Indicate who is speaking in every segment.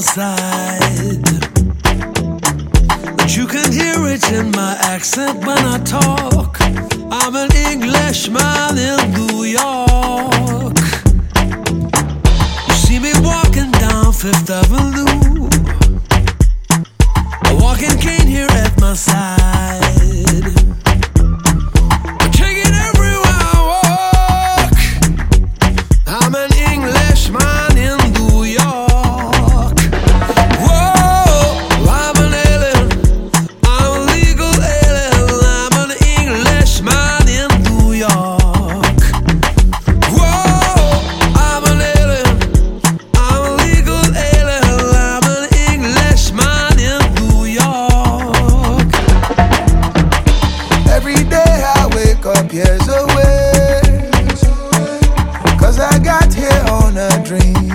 Speaker 1: side. But you can hear it in my accent when I talk. I'm an Englishman in New York. You see me walking down Fifth Avenue, a walking cane here at my side. I take it everywhere I walk. I'm an Englishman in New York. Whoa, I'm an alien. I'm a legal alien. I'm an Englishman in New York. Whoa, I'm an alien. I'm a legal alien. I'm an Englishman in New York.
Speaker 2: Every day I wake up years away, 'cause I got here on a dream.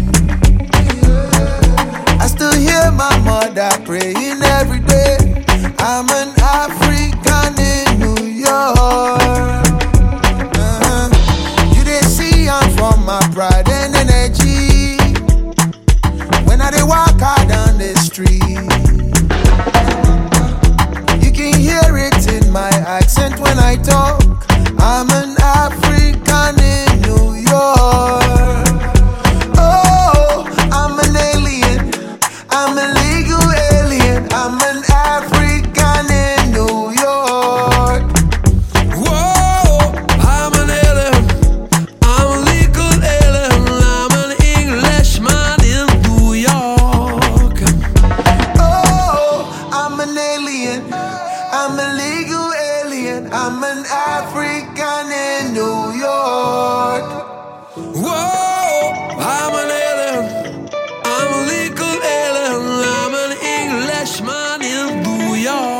Speaker 2: I still hear my mother praying every day. I'm an African in New York. You they see I'm from my pride and energy when I they walk out down the street. You can hear it in my accent when I talk. I'm an African in New York. Oh, I'm an alien. I'm a legal alien. I'm an African in New York.
Speaker 1: Whoa, I'm an alien. I'm a legal alien. I'm an Englishman in New York.
Speaker 2: Oh, I'm an alien. I'm a legal alien. I'm an African in New York.
Speaker 1: Whoa, I'm an alien. I'm a legal alien. I'm an Englishman in New York.